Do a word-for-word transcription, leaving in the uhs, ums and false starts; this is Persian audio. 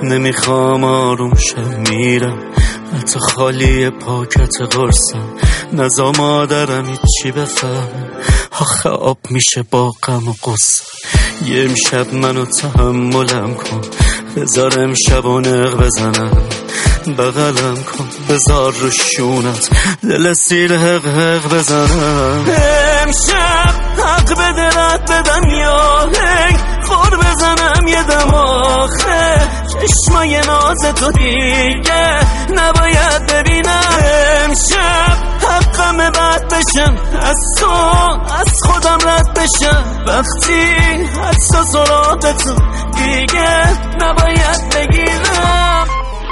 نمیخوام آروم شم میرم حتی خالی پاکت قرصم نزا مادرم هیچی بفهم آخه آب میشه با غم و قصه یه امشب منو تحملم کن بذار امشب و نق بزنم بغلم کن بذار رو شونت دل سیر حق حق بزنم امشب حق بده رد بدم یا هنگ خور بزنم یه دم آخه چشمای ناز تو دیگه نباید ببینم امشب حقم بد بشم از تو از خودم رد بشم وقتی حساس و راحت تو دیگه نباید بگیرم